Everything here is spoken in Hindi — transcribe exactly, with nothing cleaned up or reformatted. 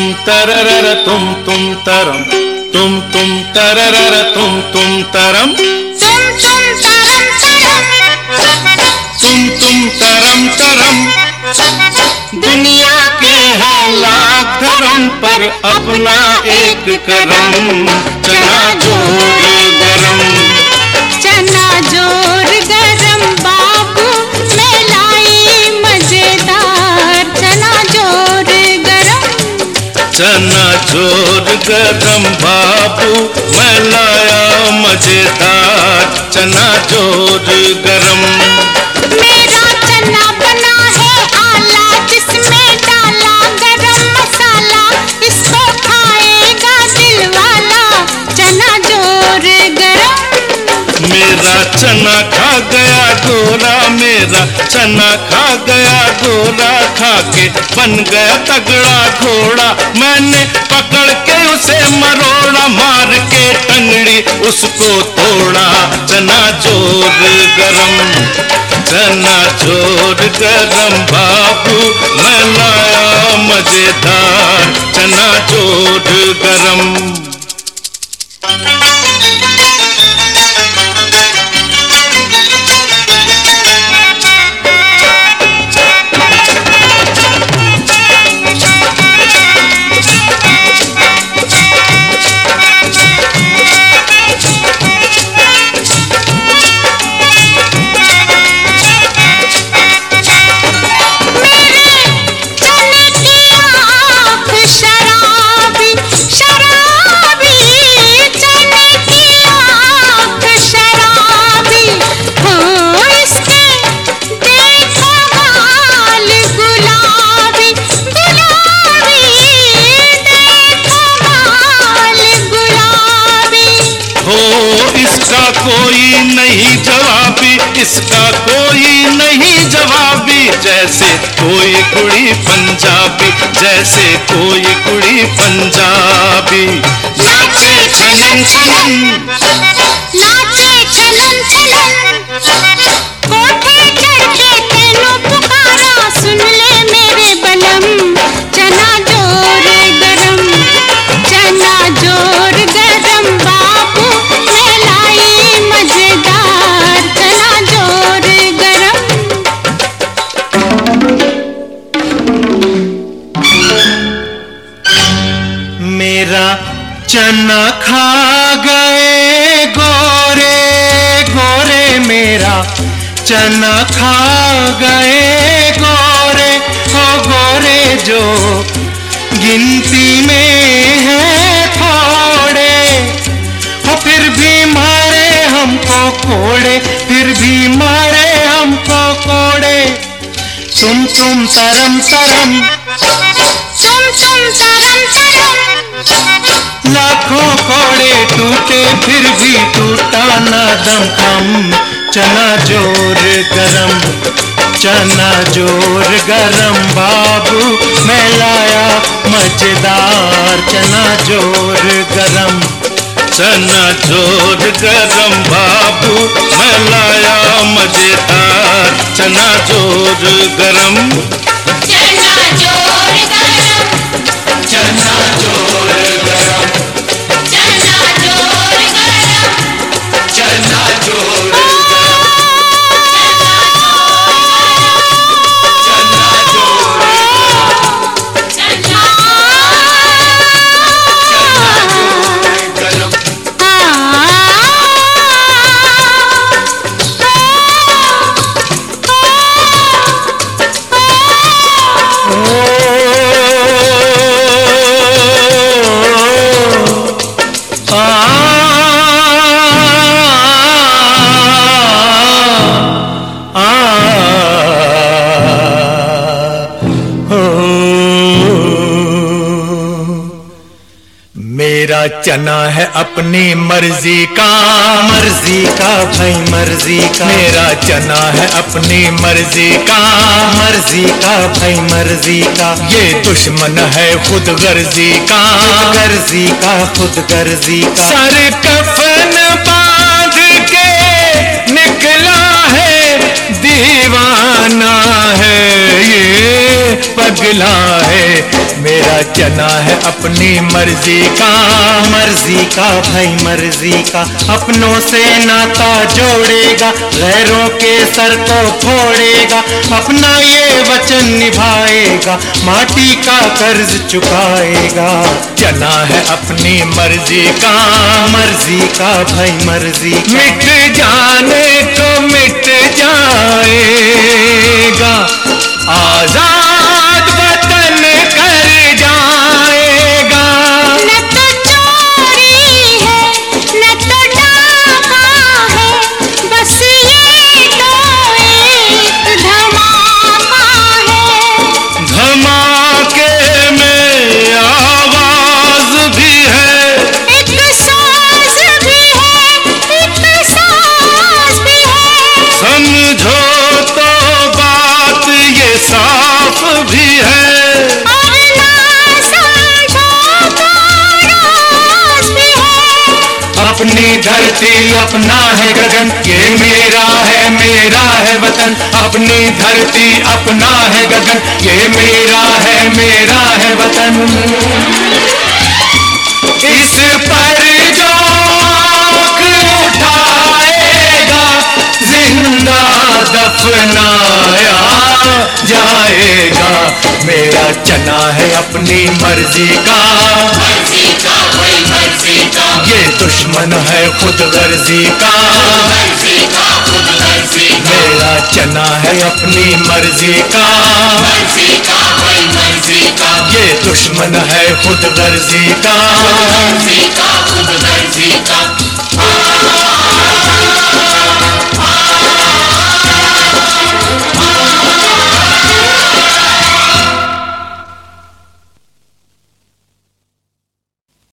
तररर तुम तुम तरम, तुम तुम तररर तुम तुम तरम, तुम तुम तरम तरम, तुम तुम तरम तरम। दुनिया के है लाख धर्म पर अपना एक करम, चना जोर गरम, चना जोर गरम बाबू मैं लाई मजेदार, चना जोर गरम, चना जोर गरम बाबू मैं लाया मजेदार, चना जोर गरम। मेरा चना बना है आला जिसमें डाला गरम मसाला, इसको खाएगा दिल वाला, चना जोर गरम। मेरा चना खा गया गोरा, मेरा चना खा गया गोरा, खा के बन गया तगड़ा घोड़ा, मैंने पकड़ के उसे मरोड़ा, मार के टंगड़ी उसको तोड़ा, चना जोर गरम, चना जोर गरम बाबू मैं लाया मजेदार, चना जोर गरम। कोई नहीं जवाबी, इसका कोई नहीं जवाबी, जैसे कोई कुड़ी पंजाबी, जैसे कोई कुड़ी पंजाबी। नाचे छनन छनन, नाचे छनन छनन, कोठे चढ़ के तेनू पुकारा, सुन ले मेरे बलम, चना जोर गरम, चना जोर गरम बाबू मैं लाई मजेदार, चना जोर गरम। मेरा चना खा गए गोरे गोरे, मेरा चना खा गए गोरे, हो गोरे जो गिनती में है थोड़े, हो फिर भी मारे हमको कोड़े, फिर भी मारे हमको कोड़े, तुम तुम तरम तरम, तुम तुम तरम तरम, लाखों कोड़े टूटे फिर भी टूटा ना दम खम, चना जोर गरम, चना जोर गरम बाबू मैं लाया मजेदार, चना जोर गरम, चना जोर गरम बाबू मैं लाया मजेदार, चना जोर गरम, चना जोर गरम, चना जोर गरम, चना जोर गरम, चना जोर मेरा चना है अपनी मर्जी का, मर्जी का भाई मर्जी का, मेरा चना है अपनी मर्जी का, मर्जी का भाई मर्जी का, ये दुश्मन है खुद गर्जी का, गर्जी का खुद गर्जी का, सर कफन बांध के निकला है दीवाना है, ये पगला है मेरा चना है अपनी मर्जी का, मर्जी का भाई मर्जी का। अपनों से नाता जोड़ेगा, गैरों के सर को फोड़ेगा, अपना ये वचन निभाएगा, माटी का कर्ज चुकाएगा। चना है अपनी मर्जी का, मर्जी का भाई मर्जी का। मिट जाने को मिट जाएगा, आजाद वतन कर जाएगा। न तो चोरी है न तो डाका है, बस ये तो एक धमाका है। धमाके में आवाज भी है, एक साज भी है, एक साज भी है। समझो तो बात ये साफ भी है, और ना समझो तो राज भी है। अपनी धरती अपना है गगन, ये मेरा है मेरा है वतन। अपनी धरती अपना है गगन, ये मेरा है मेरा है वतन। इस पर जो आँख उठाएगा, जिंदा दफनाया जाएगा। मेरा चना है अपनी मर्जी का, मर्जी का वही मर्जी का, ये दुश्मन है खुद गर्जी का। मर्जी का खुद मर्जी का, मेरा चना है अपनी मर्जी का, मर्जी का वही मर्जी का, ये दुश्मन है खुद गर्जी का। मर्जी का खुद मर्जी का।